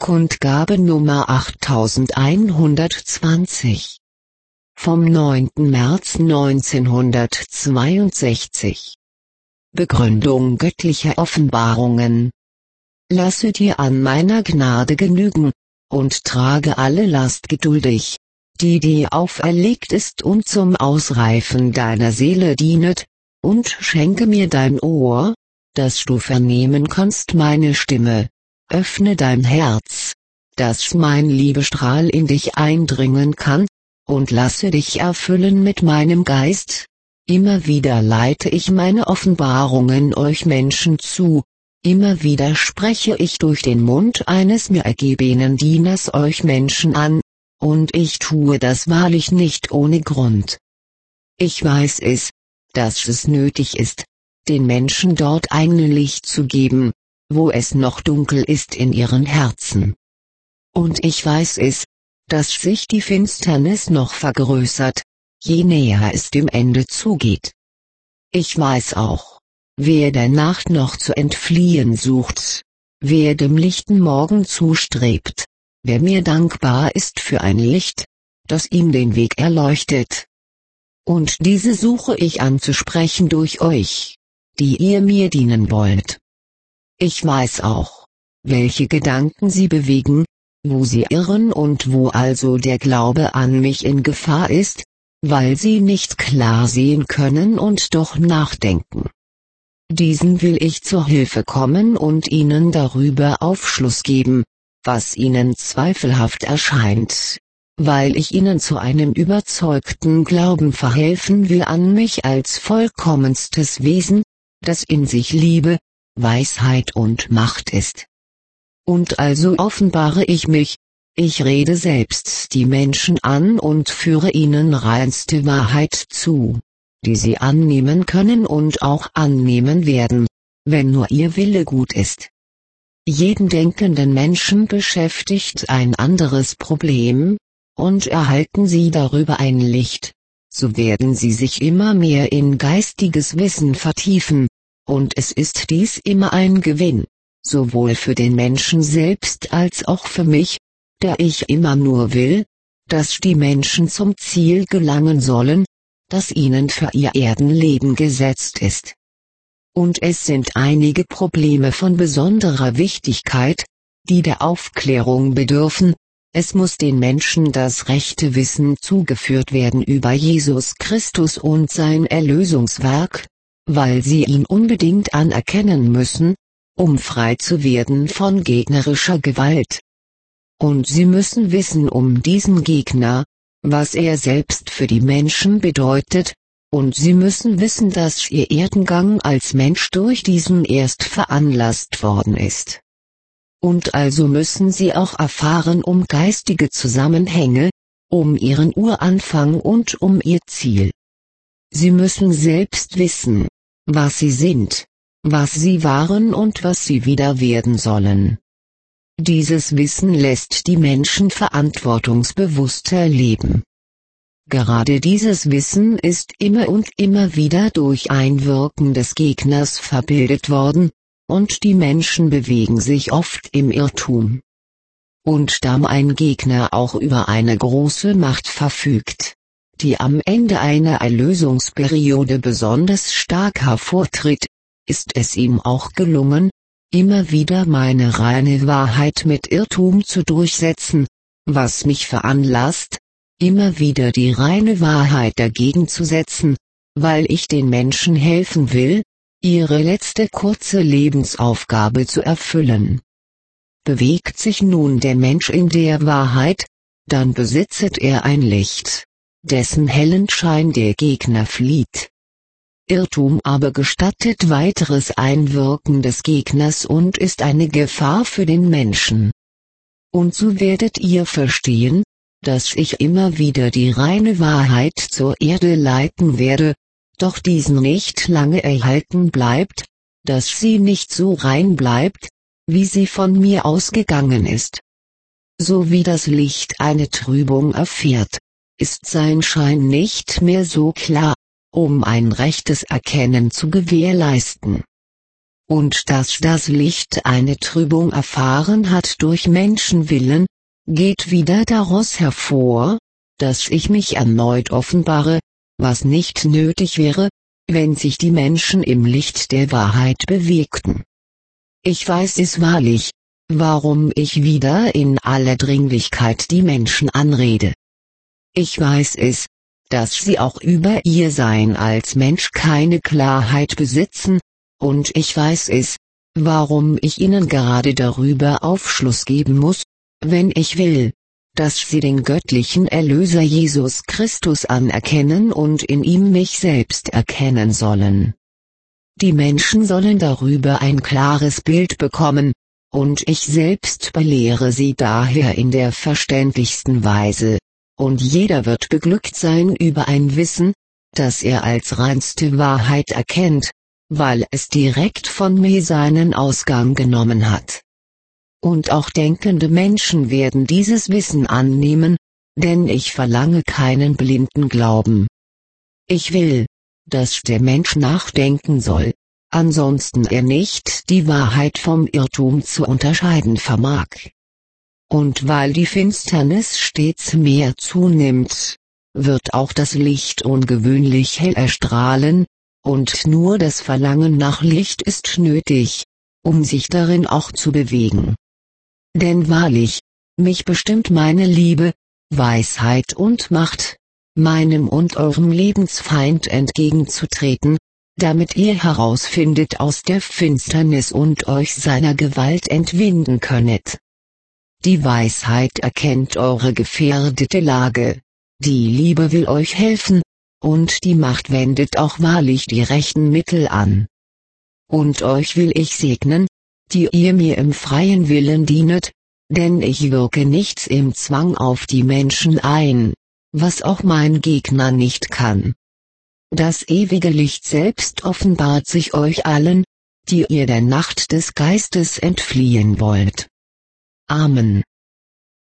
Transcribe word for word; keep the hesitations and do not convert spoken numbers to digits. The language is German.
Kundgabe Nummer achttausendeinhundertzwanzig. Vom neunten März neunzehnhundertzweiundsechzig. Begründung göttlicher Offenbarungen. Lasse dir an meiner Gnade genügen, und trage alle Last geduldig, die dir auferlegt ist und zum Ausreifen deiner Seele dienet, und schenke mir dein Ohr, dass du vernehmen kannst meine Stimme. Öffne dein Herz, dass mein Liebestrahl in dich eindringen kann, und lasse dich erfüllen mit meinem Geist. Immer wieder leite ich meine Offenbarungen euch Menschen zu, immer wieder spreche ich durch den Mund eines mir ergebenen Dieners euch Menschen an, und ich tue das wahrlich nicht ohne Grund. Ich weiß es, dass es nötig ist, den Menschen dort ein Licht zu geben, wo es noch dunkel ist in ihren Herzen. Und ich weiß es, dass sich die Finsternis noch vergrößert, je näher es dem Ende zugeht. Ich weiß auch, wer der Nacht noch zu entfliehen sucht, wer dem lichten Morgen zustrebt, wer mir dankbar ist für ein Licht, das ihm den Weg erleuchtet. Und diese suche ich anzusprechen durch euch, die ihr mir dienen wollt. Ich weiß auch, welche Gedanken sie bewegen, wo sie irren und wo also der Glaube an mich in Gefahr ist, weil sie nicht klar sehen können und doch nachdenken. Diesen will ich zur Hilfe kommen und ihnen darüber Aufschluss geben, was ihnen zweifelhaft erscheint, weil ich ihnen zu einem überzeugten Glauben verhelfen will an mich als vollkommenstes Wesen, das in sich Liebe, Weisheit und Macht ist. Und also offenbare ich mich, ich rede selbst die Menschen an und führe ihnen reinste Wahrheit zu, die sie annehmen können und auch annehmen werden, wenn nur ihr Wille gut ist. Jeden denkenden Menschen beschäftigt ein anderes Problem, und erhalten sie darüber ein Licht, so werden sie sich immer mehr in geistiges Wissen vertiefen, und es ist dies immer ein Gewinn, sowohl für den Menschen selbst als auch für mich, der ich immer nur will, dass die Menschen zum Ziel gelangen sollen, das ihnen für ihr Erdenleben gesetzt ist. Und es sind einige Probleme von besonderer Wichtigkeit, die der Aufklärung bedürfen. Es muss den Menschen das rechte Wissen zugeführt werden über Jesus Christus und sein Erlösungswerk, weil sie ihn unbedingt anerkennen müssen, um frei zu werden von gegnerischer Gewalt. Und sie müssen wissen um diesen Gegner, was er selbst für die Menschen bedeutet, und sie müssen wissen, dass ihr Erdengang als Mensch durch diesen erst veranlasst worden ist. Und also müssen sie auch erfahren um geistige Zusammenhänge, um ihren Uranfang und um ihr Ziel. Sie müssen selbst wissen, was sie sind, was sie waren und was sie wieder werden sollen. Dieses Wissen lässt die Menschen verantwortungsbewusster leben. Gerade dieses Wissen ist immer und immer wieder durch Einwirken des Gegners verbildet worden, und die Menschen bewegen sich oft im Irrtum. Und da ein Gegner auch über eine große Macht verfügt, die am Ende einer Erlösungsperiode besonders stark hervortritt, ist es ihm auch gelungen, immer wieder meine reine Wahrheit mit Irrtum zu durchsetzen, was mich veranlasst, immer wieder die reine Wahrheit dagegen zu setzen, weil ich den Menschen helfen will, ihre letzte kurze Lebensaufgabe zu erfüllen. Bewegt sich nun der Mensch in der Wahrheit, dann besitzet er ein Licht, dessen hellen Schein der Gegner flieht. Irrtum aber gestattet weiteres Einwirken des Gegners und ist eine Gefahr für den Menschen. Und so werdet ihr verstehen, dass ich immer wieder die reine Wahrheit zur Erde leiten werde, doch diesen nicht lange erhalten bleibt, dass sie nicht so rein bleibt, wie sie von mir ausgegangen ist. So wie das Licht eine Trübung erfährt, ist sein Schein nicht mehr so klar, um ein rechtes Erkennen zu gewährleisten. und dass das Licht eine Trübung erfahren hat durch Menschenwillen, geht wieder daraus hervor, dass ich mich erneut offenbare, was nicht nötig wäre, wenn sich die Menschen im Licht der Wahrheit bewegten. Ich weiß es wahrlich, warum ich wieder in aller Dringlichkeit die Menschen anrede. Ich weiß es, dass sie auch über ihr Sein als Mensch keine Klarheit besitzen, und ich weiß es, warum ich ihnen gerade darüber Aufschluss geben muss, wenn ich will, dass sie den göttlichen Erlöser Jesus Christus anerkennen und in ihm mich selbst erkennen sollen. Die Menschen sollen darüber ein klares Bild bekommen, und ich selbst belehre sie daher in der verständlichsten Weise, und jeder wird beglückt sein über ein Wissen, das er als reinste Wahrheit erkennt, weil es direkt von mir seinen Ausgang genommen hat. Und auch denkende Menschen werden dieses Wissen annehmen, denn ich verlange keinen blinden Glauben. Ich will, dass der Mensch nachdenken soll, ansonsten er nicht die Wahrheit vom Irrtum zu unterscheiden vermag. Und weil die Finsternis stets mehr zunimmt, wird auch das Licht ungewöhnlich hell erstrahlen, und nur das Verlangen nach Licht ist nötig, um sich darin auch zu bewegen. Denn wahrlich, mich bestimmt meine Liebe, Weisheit und Macht, meinem und eurem Lebensfeind entgegenzutreten, damit ihr herausfindet aus der Finsternis und euch seiner Gewalt entwinden könnet. Die Weisheit erkennt eure gefährdete Lage, die Liebe will euch helfen, und die Macht wendet auch wahrlich die rechten Mittel an. Und euch will ich segnen, die ihr mir im freien Willen dienet, denn ich wirke nichts im Zwang auf die Menschen ein, was auch mein Gegner nicht kann. Das ewige Licht selbst offenbart sich euch allen, die ihr der Nacht des Geistes entfliehen wollt. Amen.